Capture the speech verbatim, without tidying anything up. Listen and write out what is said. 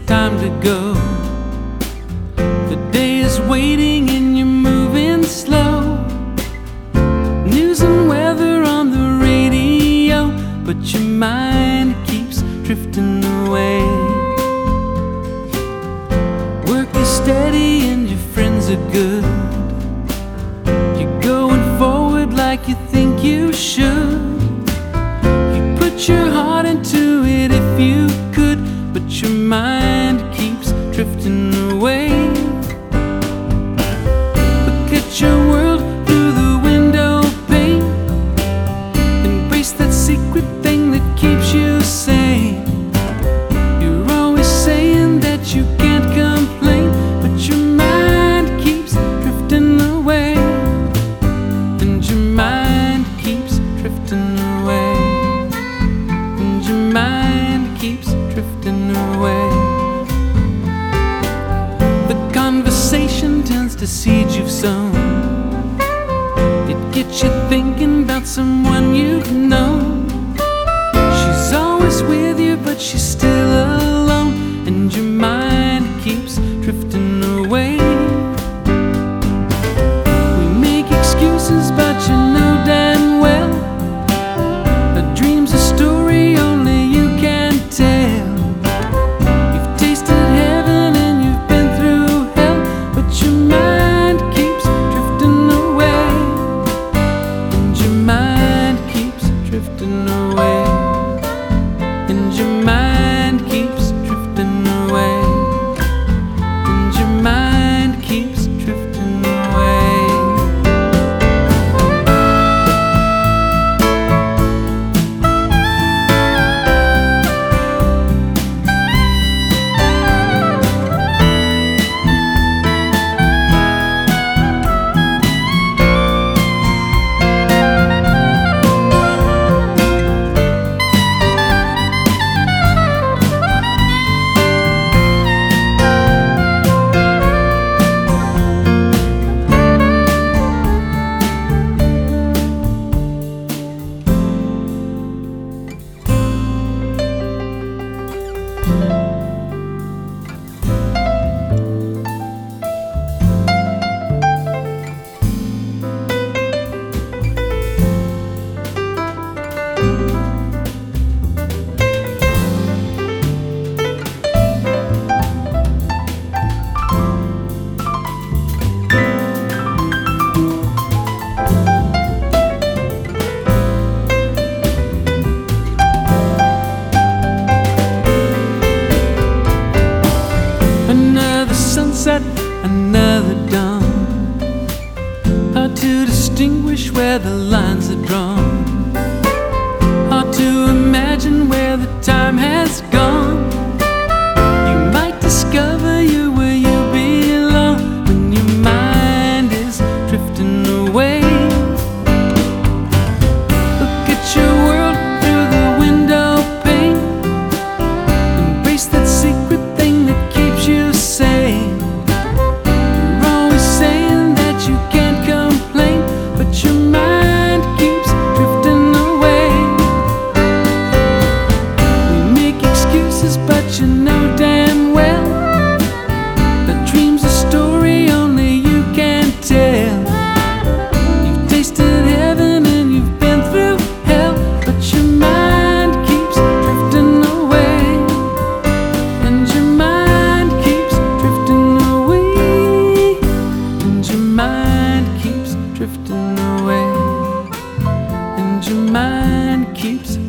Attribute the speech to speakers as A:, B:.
A: time to go. The day is waiting and you're moving slow. News and weather on the radio, but your mind keeps drifting away. Work is steady and your friends are good. You're going forward like you think you should. You put your heart into it if you could, but your mind keeps drifting away. Look at your world through the window pane. Embrace that secret thing that keeps you sane. You're always saying that you can't complain, but your mind keeps drifting away. And your mind keeps drifting away. And your mind keeps drifting away. The conversation turns to seeds you've sown. It gets you thinking about someone you've known. She's always with you, but she's still alone. And your mind keeps drifting away. We make excuses, but you know damn well a dream's a story only you can tell. You've tasted heaven and you've been through hell, but your mind keeps drifting away. And your mind keeps drifting away. And your mind keeps drifting away. And your mind keeps drifting away. Another sunset, another dawn. Hard to distinguish where the lines are drawn. Hard to imagine where the time has gone. You might discover you where you belong when your mind is drifting away. Look at your world through the window pane. Embrace that secret thing that keeps you sane. You're always saying that you can't complain, but your mind keeps drifting away. We make excuses, but you know damn well that dream's a story only you can tell. You've tasted heaven and you've been through hell, but your mind keeps drifting away. And your mind keeps drifting away. And your mind keeps drifting away. And your mind keeps